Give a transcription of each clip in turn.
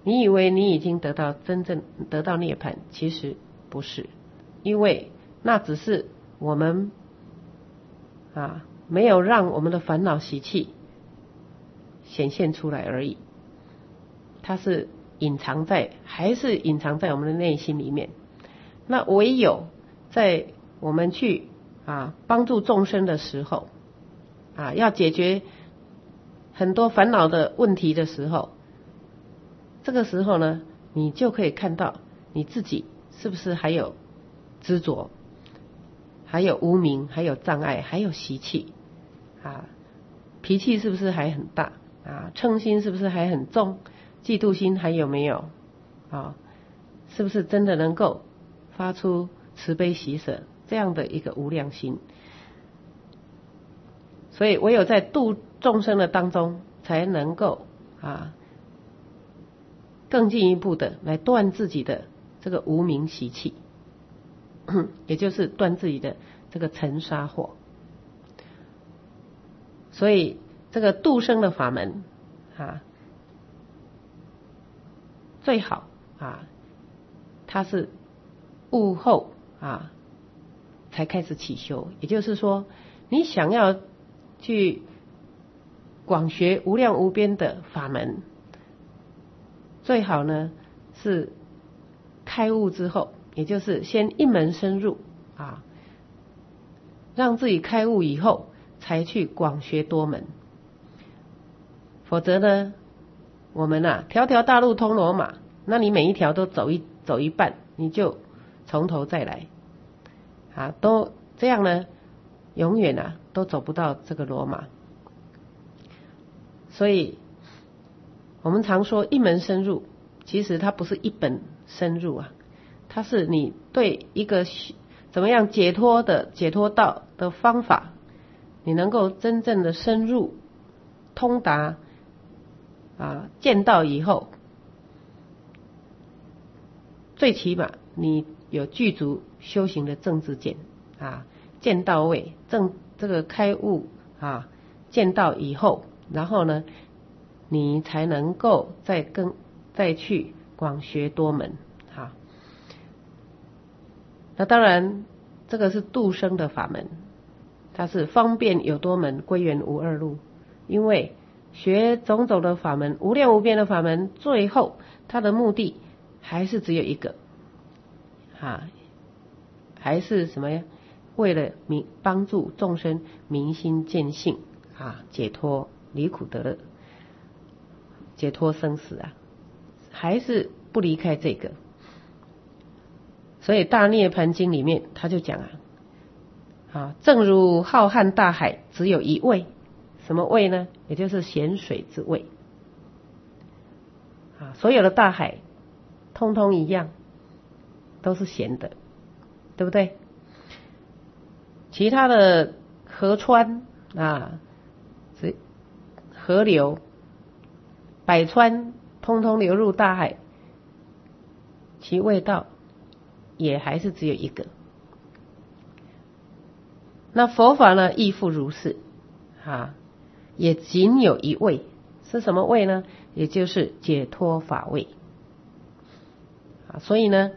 你以为你已经真正得到涅槃，其实不是，因为那只是我们没有让我们的烦恼习气显现出来而已，它是还是隐藏在我们的内心里面。那唯有在我们去帮助众生的时候要解决很多烦恼的问题的时候，这个时候呢，你就可以看到你自己是不是还有执着，还有无明，还有障碍，还有习气脾气是不是还很大嗔心是不是还很重，嫉妒心还有没有是不是真的能够发出慈悲喜舍这样的一个无量心。所以唯有在度众生的当中，才能够更进一步的来断自己的这个无明习气，也就是断自己的这个尘沙惑。所以这个度生的法门最好它是悟后才开始起修。也就是说，你想要去广学无量无边的法门，最好呢是开悟之后，也就是先一门深入让自己开悟以后才去广学多门。否则呢，我们条条大路通罗马，那你每一条都走一半，你就从头再来都这样呢，永远都走不到这个罗马。所以我们常说一门深入，其实它不是一本深入它是你对一个怎么样解脱道的方法，你能够真正的深入通达见到以后，最起码你有具足修行的正知见见到位，这个开悟见到以后，然后呢，你才能够再去广学多门那当然这个是度生的法门，它是方便有多门，归元无二路。因为学种种的法门，无量无边的法门，最后它的目的还是只有一个还是什么呀？为了帮助众生明心见性解脱离苦得乐，解脱生死还是不离开这个。所以大涅盘经里面他就讲正如浩瀚大海只有一味，什么味呢？也就是咸水之味所有的大海通通一样，都是咸的，对不对？其他的河川河流百川通通流入大海，其味道也还是只有一个。那佛法呢亦复如是也仅有一味，是什么味呢？也就是解脱法味所以呢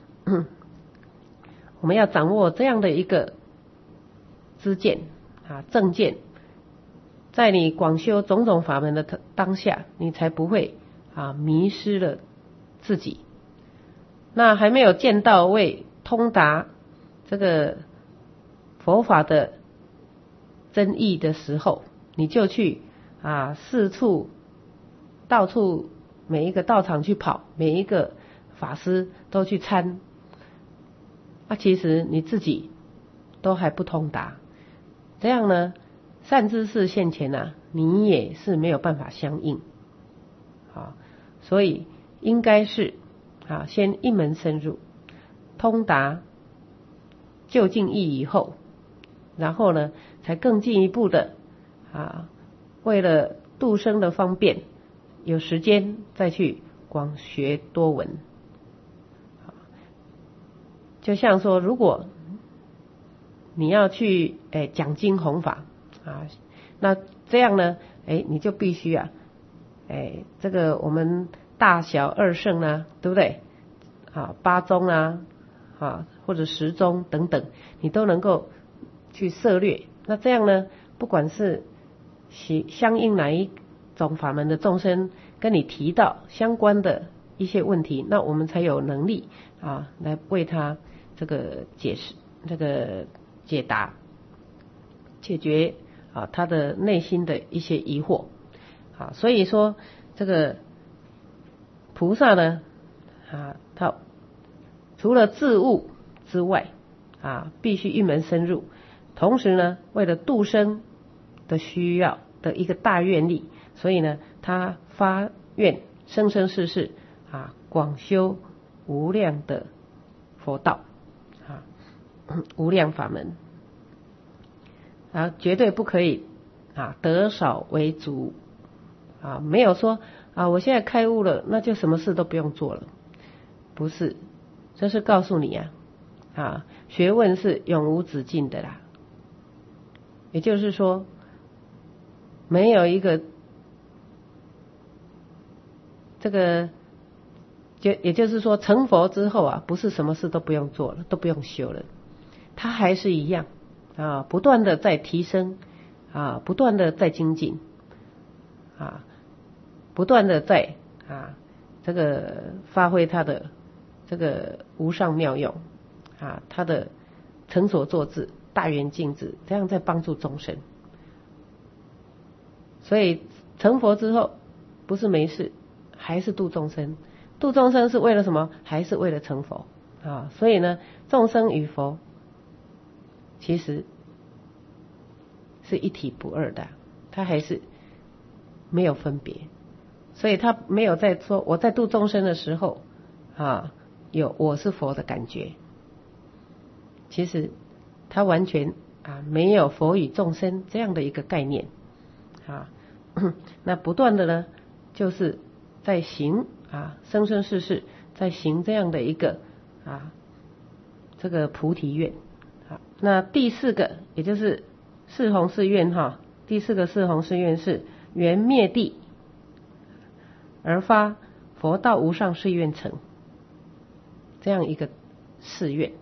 我们要掌握这样的一个知见正见，在你广修种种法门的当下，你才不会迷失了自己。那还没有见到位通达这个佛法的真意的时候，你就去四处到处每一个道场去跑，每一个法师都去参其实你自己都还不通达，这样呢善知识现前你也是没有办法相应所以应该是先一门深入，通达究竟义以后，然后呢才更进一步的为了度生的方便，有时间再去广学多闻。就像说，如果你要去讲经弘法那这样呢你就必须这个我们大小二圣啊，对不对？八宗啊，或者十宗等等，你都能够去涉略。那这样呢，不管是相应哪一种法门的众生跟你提到相关的一些问题，那我们才有能力来为他这个解释、这个解答、解决他的内心的一些疑惑。所以说这个菩萨呢，他除了自悟之外，必须一门深入，同时呢，为了度生的需要的一个大愿力，所以呢，他发愿生生世世广修无量的佛道无量法门绝对不可以得少为足没有说我现在开悟了，那就什么事都不用做了，不是，这是告诉你学问是永无止境的啦。也就是说，没有一个这个也就是说，成佛之后不是什么事都不用做了，都不用修了，他还是一样不断的在提升不断的在精进不断的在这个发挥他的这个无上妙用他的成所作智、大圆镜智，这样在帮助众生。所以成佛之后不是没事，还是度众生。度众生是为了什么？还是为了成佛所以呢，众生与佛其实是一体不二的，他还是没有分别。所以他没有在说我在度众生的时候有我是佛的感觉，其实他完全没有佛与众生这样的一个概念那不断的呢，就是在行生生世世在行这样的一个这个菩提愿那第四个也就是四弘誓愿第四个四弘誓愿是缘灭地而发佛道无上誓愿成，这样一个誓愿。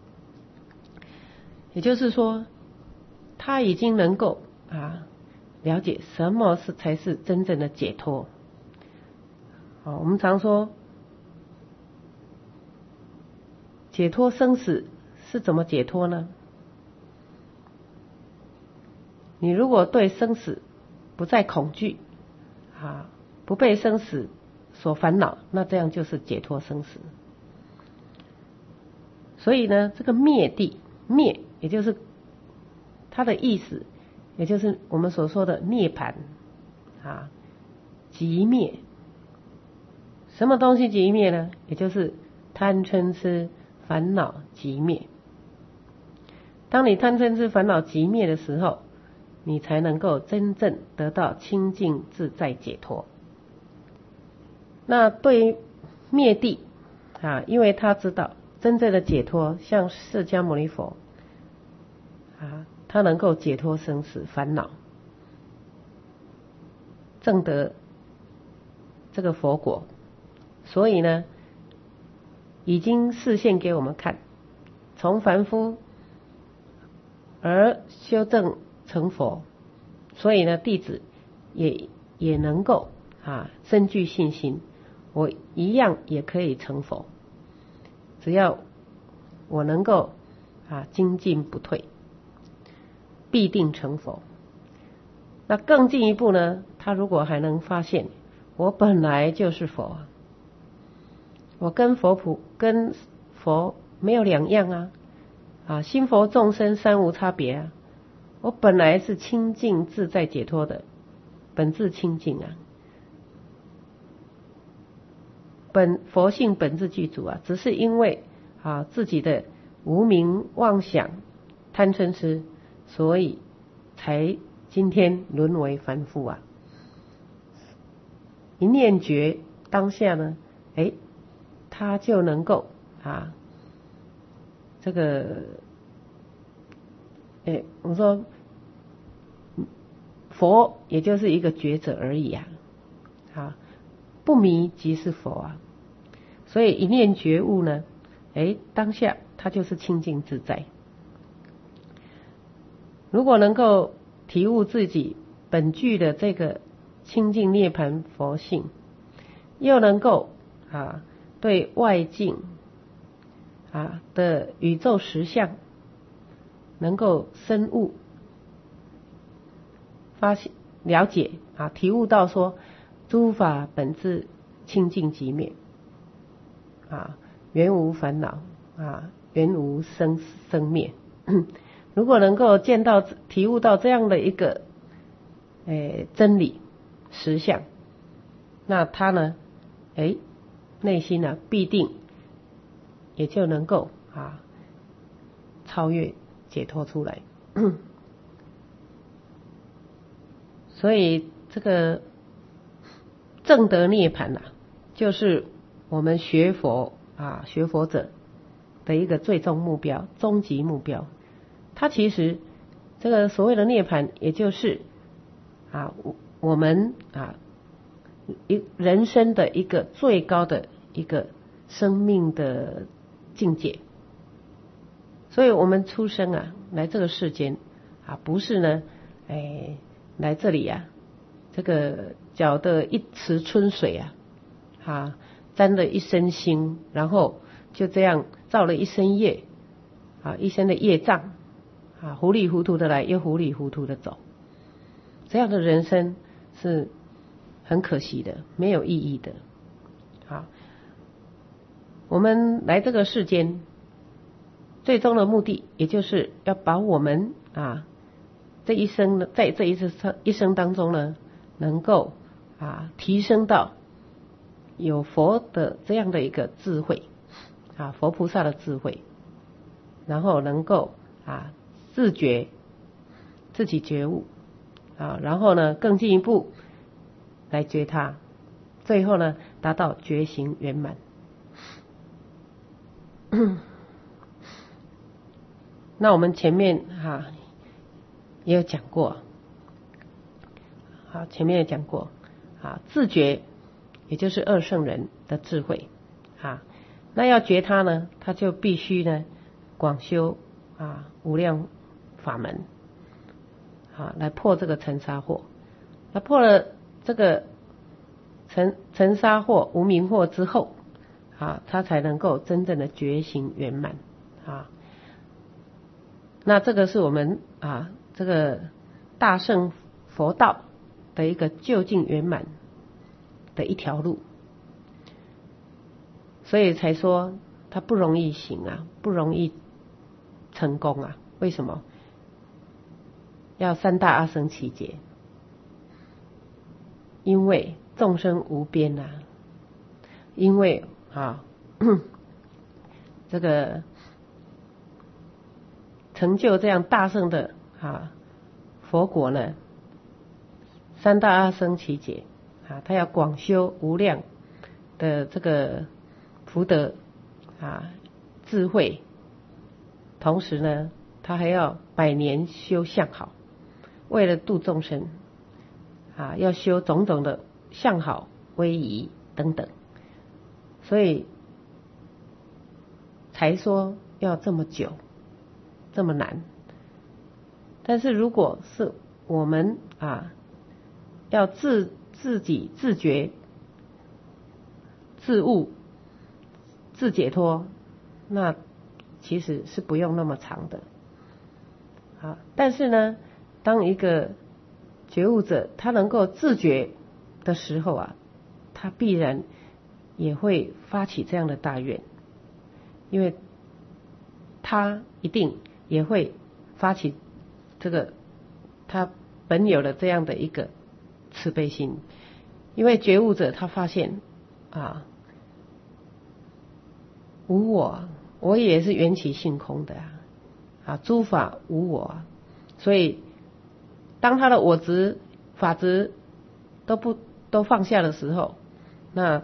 也就是说，他已经能够了解什么才是真正的解脱。我们常说解脱生死是怎么解脱呢？你如果对生死不再恐惧不被生死所烦恼，那这样就是解脱生死。所以呢，这个灭地，灭也就是它的意思，也就是我们所说的涅槃寂灭。什么东西寂灭呢？也就是贪嗔痴烦恼寂灭。当你贪嗔痴烦恼寂灭的时候，你才能够真正得到清净自在解脱。那对于灭地因为他知道真正的解脱，像释迦牟尼佛他能够解脱生死烦恼，证得这个佛果，所以呢已经示现给我们看，从凡夫而修正成佛，所以呢弟子也能够深具信心，我一样也可以成佛，只要我能够精进不退，必定成佛。那更进一步呢，他如果还能发现我本来就是佛，我跟佛没有两样心佛众生三无差别我本来是清净自在解脱的，本自清净佛性本自具足只是因为自己的无明妄想贪嗔痴，所以才今天沦为凡夫一念觉当下呢他就能够这个我说佛也就是一个觉者而已不迷即是佛啊。所以一念觉悟呢，当下它就是清净自在。如果能够体悟自己本具的这个清净涅槃佛性，又能够对外境的宇宙实相能够深悟了解体悟到说诸法本自清净寂灭原无烦恼原无生灭如果能够体悟到这样的一个真理实相，那他呢内心呢必定也就能够超越解脱出来所以这个证得涅槃就是我们学佛者的一个最终目标、终极目标。它其实这个所谓的涅槃，也就是我们人生的一个最高的一个生命的境界。所以我们出生来这个世间不是呢来这里这个搅得一池春水沾了一身腥，然后就这样造了一身业一身的业障糊里糊涂的来，又糊里糊涂的走，这样的人生是很可惜的，没有意义的。我们来这个世间最终的目的，也就是要把我们这一生呢，在这一生当中呢，能够提升到有佛的这样的一个智慧佛菩萨的智慧，然后能够自觉自己觉悟然后呢更进一步来觉他，最后呢达到觉行圆满那我们前面也有讲过前面也讲过自觉也就是二圣人的智慧那要觉他呢，他就必须呢广修无量法门来破这个尘沙惑。那破了这个尘沙惑、无明惑之后他才能够真正的觉行圆满那这个是我们这个大乘佛道的一个究竟圆满的一条路，所以才说它不容易行不容易成功为什么？要三大阿僧祇劫，因为众生无边因为这个成就这样大乘的佛国呢，三大阿僧祇劫他要广修无量的这个福德智慧，同时呢他还要百年修相好，为了度众生要修种种的相好、威仪等等，所以才说要这么久这么难。但是如果是我们要自己自觉自悟自解脱，那其实是不用那么长的但是呢当一个觉悟者他能够自觉的时候他必然也会发起这样的大愿，因为他一定也会发起这个他本有的这样的一个慈悲心。因为觉悟者他发现无我也是缘起性空的诸法无我所以当他的我执法执都放下的时候，那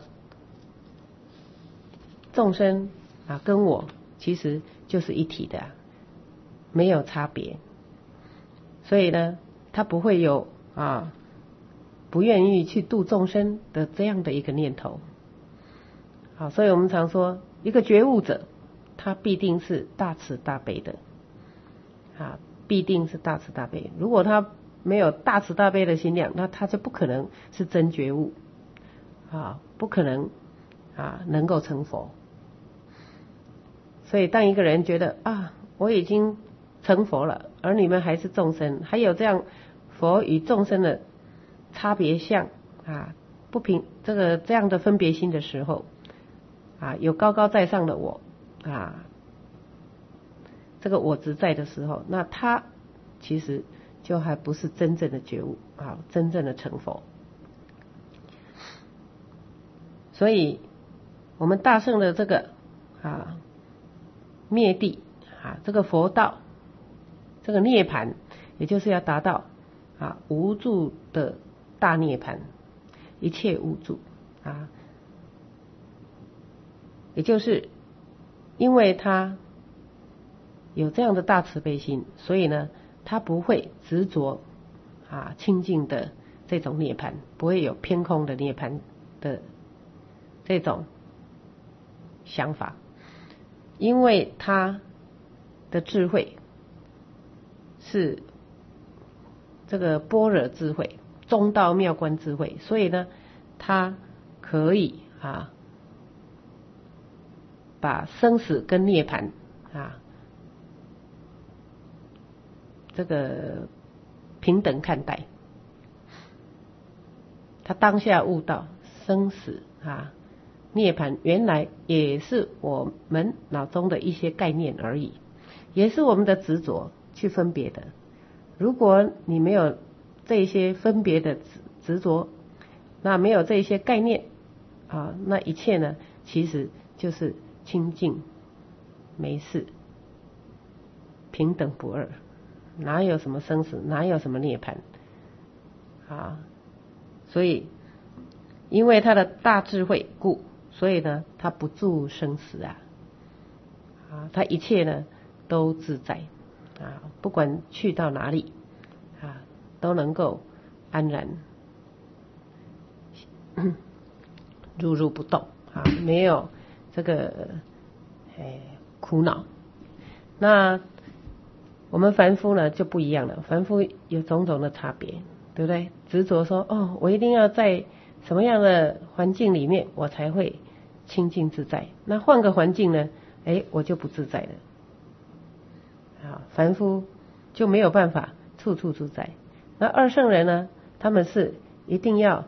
众生跟我其实就是一体的没有差别。所以呢他不会有不愿意去度众生的这样的一个念头。好，所以我们常说，一个觉悟者，他必定是大慈大悲的，必定是大慈大悲。如果他没有大慈大悲的心量，那他就不可能是真觉悟，不可能能够成佛。所以当一个人觉得我已经成佛了，而你们还是众生，还有这样佛与众生的差别相不平，这样的分别心的时候有高高在上的我这个我执在的时候，那他其实就还不是真正的觉悟真正的成佛。所以我们大乘的这个灭地这个佛道，这个涅槃，也就是要达到无住的大涅槃，一切无住也就是因为他有这样的大慈悲心，所以呢，他不会执着清净的这种涅槃，不会有偏空的涅槃的这种想法，因为他的智慧是这个般若智慧，中道妙观智慧，所以呢，他可以把生死跟涅槃这个平等看待。他当下悟到生死涅槃原来也是我们脑中的一些概念而已，也是我们的执着去分别的。如果你没有这些分别的执着，那没有这些概念那一切呢，其实就是清净没事，平等不二，哪有什么生死，哪有什么涅槃所以因为他的大智慧故，所以呢，他不住生死他一切呢都自在不管去到哪里都能够安然如不动没有这个苦恼。那我们凡夫呢就不一样了，凡夫有种种的差别，对不对？执着说我一定要在什么样的环境里面我才会清净自在，那换个环境呢我就不自在了凡夫就没有办法处处自在。那二圣人呢，他们是一定要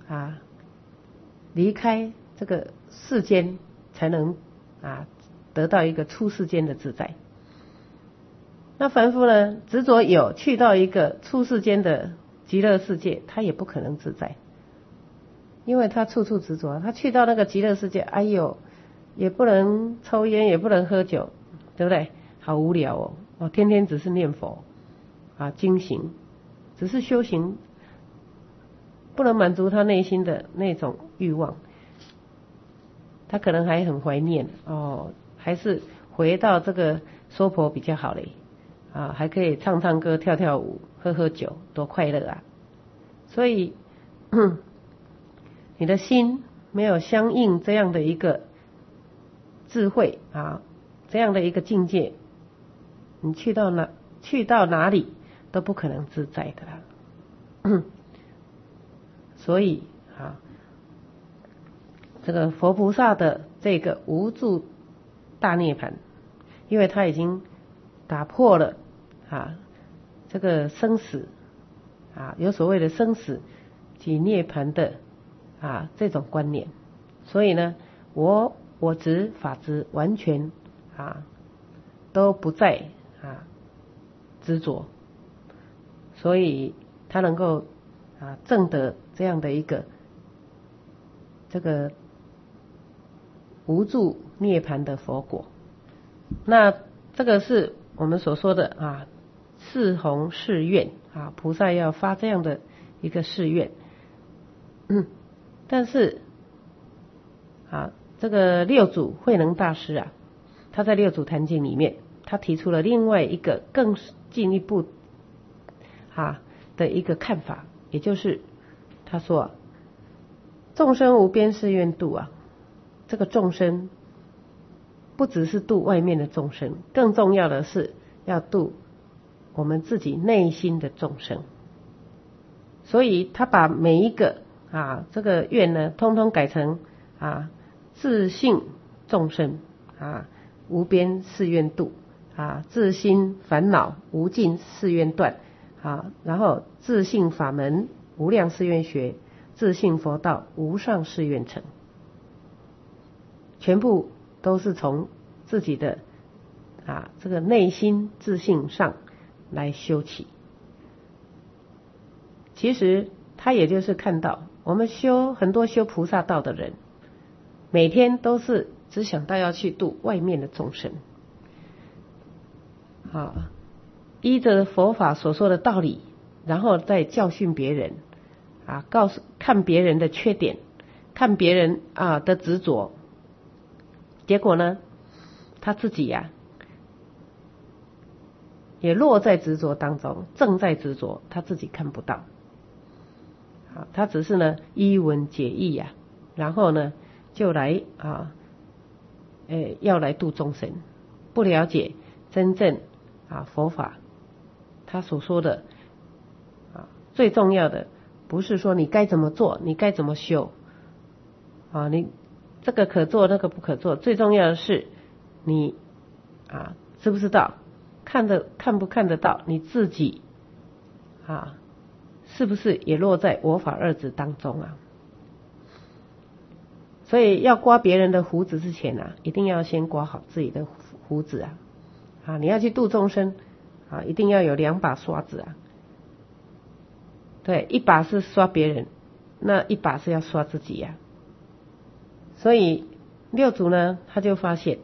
离开这个世间，才能得到一个出世间的自在。那凡夫呢，执着有去到一个出世间的极乐世界，他也不可能自在，因为他处处执着。他去到那个极乐世界，也不能抽烟，也不能喝酒，对不对？好无聊天天只是念佛精行，只是修行，不能满足他内心的那种欲望。他可能还很怀念还是回到这个娑婆比较好嘞还可以唱唱歌、跳跳舞、喝喝酒，多快乐所以你的心没有相应这样的一个智慧这样的一个境界，你去到哪里都不可能自在的啦所以这个佛菩萨的这个无住大涅槃，因为他已经打破了这个生死有所谓的生死及涅槃的这种观念，所以呢，我执法执完全都不再执着，所以他能够证得这样的一个这个无住涅槃的佛果。那这个是我们所说的四弘誓愿菩萨要发这样的一个誓愿但是这个六祖慧能大师他在六祖坛经里面，他提出了另外一个更进一步的一个看法，也就是他说啊，众生无边誓愿度啊，这个众生不只是度外面的众生，更重要的是要度我们自己内心的众生。所以他把每一个这个愿呢，通通改成自性众生无边誓愿度自心烦恼无尽誓愿断然后自性法门无量誓愿学，自性佛道无上誓愿成，全部都是从自己的这个内心自性上来修起。其实他也就是看到我们很多修菩萨道的人，每天都是只想到要去度外面的众生依着佛法所说的道理，然后再教训别人看别人的缺点，看别人的执着，结果呢他自己也落在执着当中，正在执着，他自己看不到他只是呢依文解义然后呢就来要来度众生，不了解真正佛法他所说的最重要的不是说你该怎么做，你该怎么修你这个可做那个不可做，最重要的是你知不知道，看不看得到你自己是不是也落在我法二执当中所以要刮别人的胡子之前一定要先刮好自己的胡子你要去度众生一定要有2把刷子对，一把是刷别人，那一把是要刷自己所以六祖呢他就发现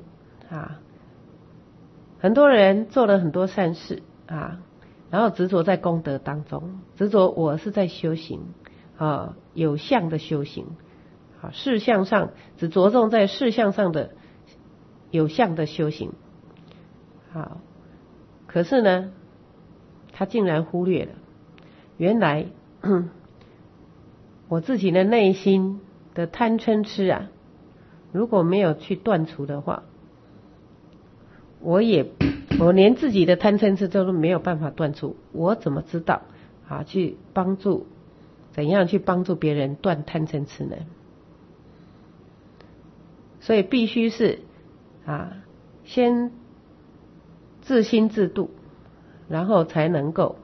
很多人做了很多善事然后执着在功德当中，执着我是在修行有相的修行事相上只着重在事相上的有相的修行可是呢他竟然忽略了原来我自己的内心的贪嗔痴如果没有去断除的话，我连自己的贪嗔痴都没有办法断除，我怎么知道怎样去帮助别人断贪嗔痴呢？所以必须是先自心自度，然后才能够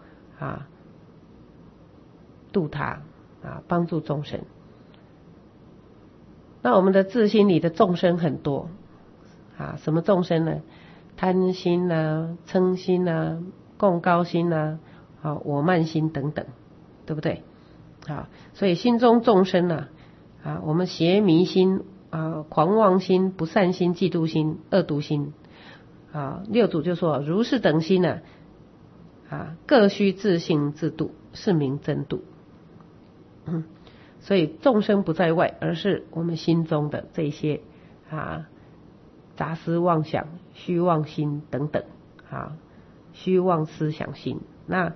度他帮助众生。那我们的自心里的众生很多什么众生呢？贪心嗔心共高心我慢心等等，对不对？所以心中众生我们邪迷心狂妄心、不善心、嫉妒心、恶毒心六祖就说如是等心各须自性自度，是名真度。所以众生不在外，而是我们心中的这些杂思妄想、虚妄心等等虚妄思想心。那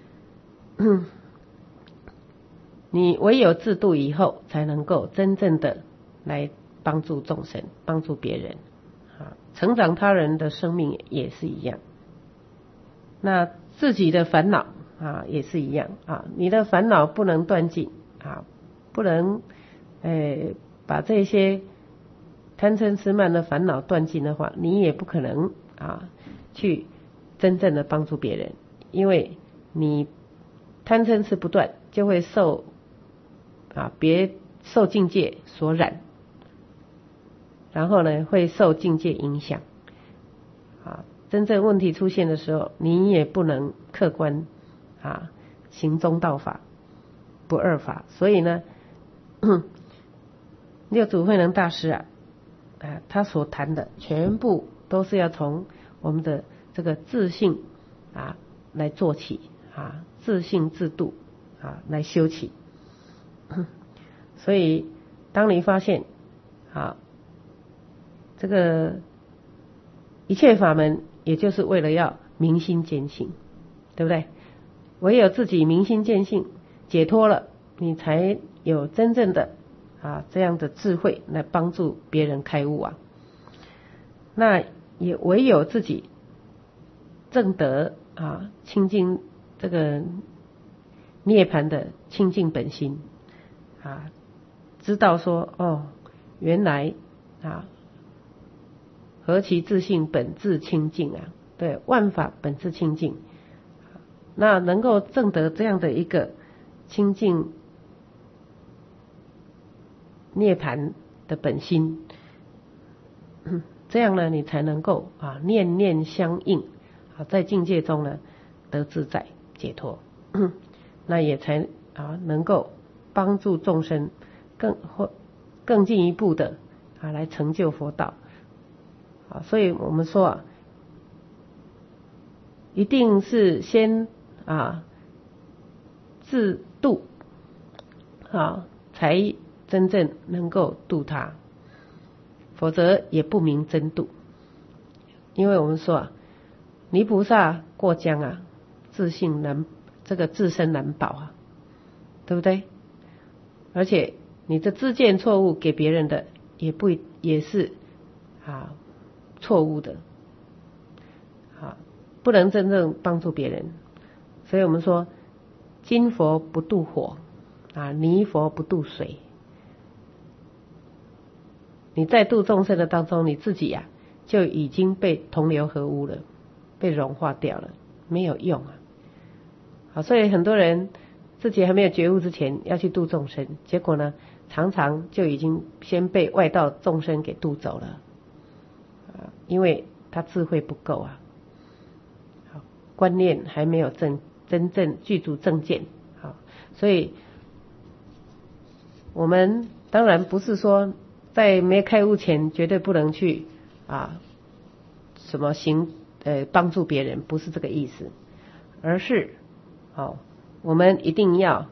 你唯有自度以后，才能够真正的来帮助众生，帮助别人成长他人的生命也是一样。那自己的烦恼也是一样你的烦恼不能断尽不能把这些贪嗔痴慢的烦恼断尽的话，你也不可能去真正的帮助别人，因为你贪嗔痴不断，就会受境界所染，然后呢会受境界影响真正问题出现的时候，你也不能客观行中道法不二法。所以呢六祖慧能大师他所谈的全部都是要从我们的这个自性来做起自性自度来修起。所以当你发现这个一切法门也就是为了要明心见性，对不对？唯有自己明心见性，解脱了你才有真正的这样的智慧来帮助别人开悟啊。那也唯有自己证得清净这个涅槃的清净本心知道说原来何其自性本自清净对，万法本自清净。那能够证得这样的一个清净涅槃的本心，这样呢，你才能够念念相应在境界中呢得自在解脱，那也才能够帮助众生更进一步的来成就佛道所以我们说一定是先自度才真正能够度他，否则也不明真度。因为我们说泥菩萨过江自性难，这个自身难保对不对？而且你的知见错误给别人的也是错误的不能真正帮助别人。所以我们说金佛不度火泥佛不度水。你在度众生的当中，你自己就已经被同流合污了，被融化掉了，没有用所以很多人自己还没有觉悟之前要去度众生，结果呢常常就已经先被外道众生给度走了因为他智慧不够观念还没有真正具足正见所以我们当然不是说在没开悟前绝对不能去什么帮助别人，不是这个意思，而是我们一定要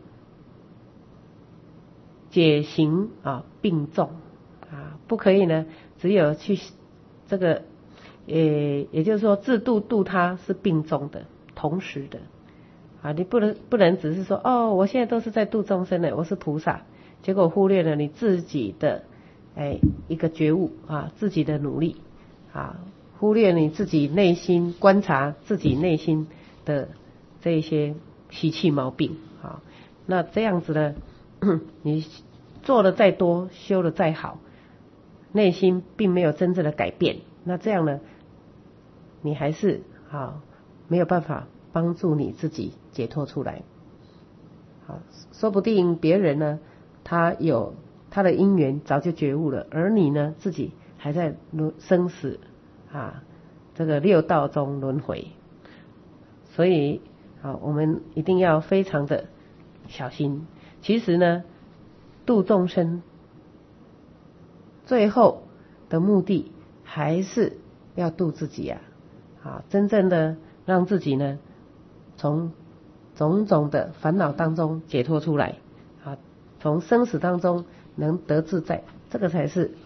解行并重不可以呢只有去这个也就是说自度他是并重的，同时的你不能只是说我现在都是在度众生的，我是菩萨，结果忽略了你自己的一个觉悟自己的努力忽略你自己内心，观察自己内心的这一些习气毛病那这样子呢你做的再多，修的再好，内心并没有真正的改变，那这样呢你还是没有办法帮助你自己解脱出来说不定别人呢他有他的因缘早就觉悟了，而你呢自己还在生死这个六道中轮回。所以我们一定要非常的小心。其实呢度众生最后的目的还是要度自己真正的让自己呢从种种的烦恼当中解脱出来从生死当中能得自在，这个才是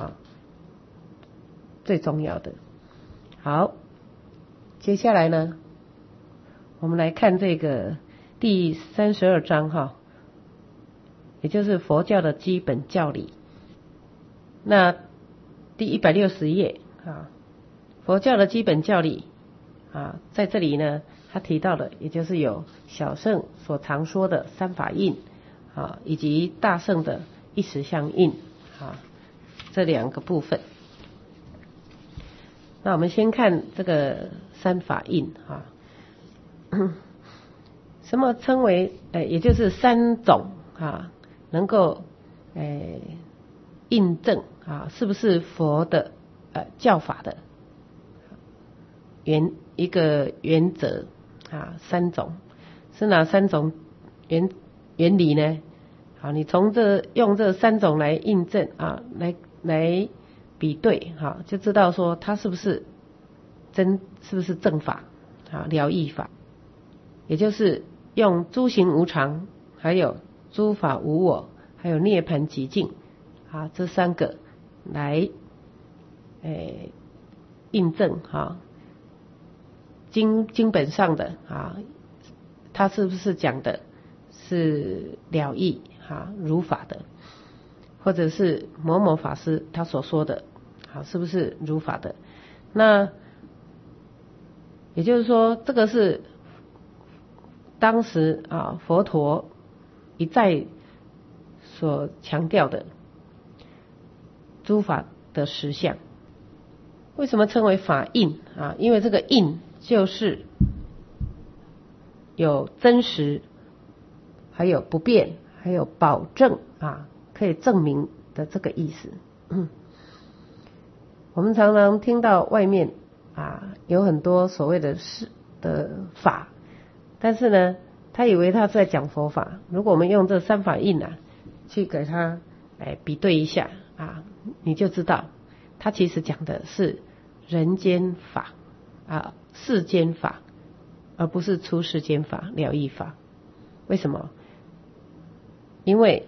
最重要的。好，接下来呢我们来看这个第32章也就是佛教的基本教理。那第160页佛教的基本教理在这里呢他提到的也就是有小乘所常说的三法印以及大乘的一时相应这两个部分。那我们先看这个三法印什么称为也就是三种能够印证是不是佛的教法的一个原则三种是哪三种原理呢你从用这三种来印证来比对就知道说它是不是正法了义法，也就是用诸行无常，还有诸法无我，还有涅槃寂静这三个来印证经本上的它是不是讲的是了义如法的，或者是某某法师他所说的是不是如法的？那也就是说，这个是当时佛陀一再所强调的诸法的实相。为什么称为法印因为这个印就是有真实，还有不变，还有保证可以证明的这个意思。我们常常听到外面有很多所谓的法，但是呢，他以为他是在讲佛法。如果我们用这三法印去给他比对一下你就知道他其实讲的是人间法世间法，而不是出世间法、了义法。为什么？因为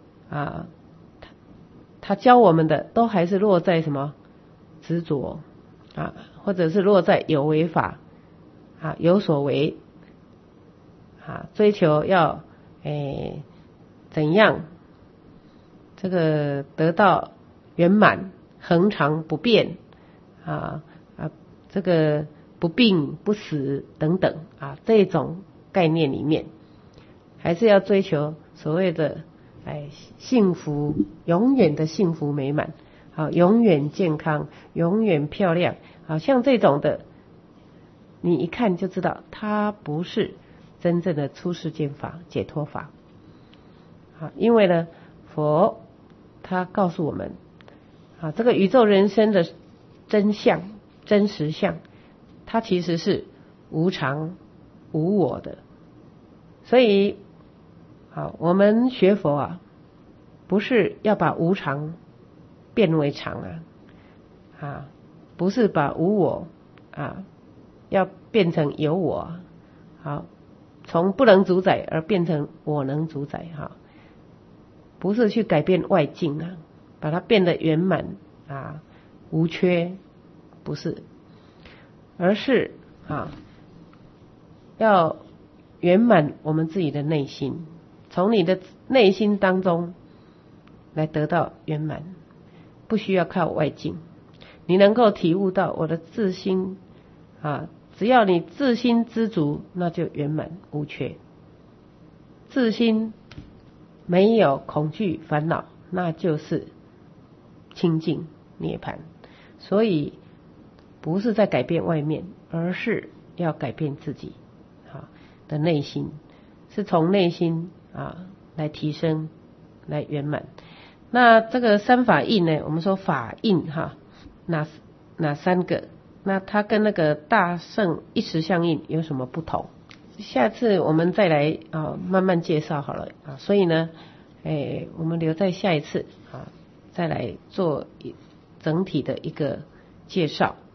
他教我们的都还是落在什么执着或者是落在有为法有所为追求要怎样这个得到圆满、恒常不变这个不病不死等等这种概念里面，还是要追求所谓的幸福，永远的幸福美满永远健康，永远漂亮像这种的，你一看就知道它不是真正的出世间法、解脱法因为呢，佛他告诉我们这个宇宙人生的真相、真实相，它其实是无常无我的。所以我们学佛不是要把无常变为常不是把无我要变成有我从不能主宰而变成我能主宰不是去改变外境把它变得圆满无缺，不是，而是要圆满我们自己的内心，从你的内心当中来得到圆满，不需要靠外境。你能够体悟到我的自心只要你自心知足，那就圆满无缺。自心没有恐惧烦恼，那就是清净涅槃。所以不是在改变外面，而是要改变自己的内心，是从内心来提升，来圆满。那这个三法印呢，我们说法印哪三个？那它跟那个大圣一时相应有什么不同？下次我们再来慢慢介绍好了所以呢我们留在下一次再来做整体的一个介绍。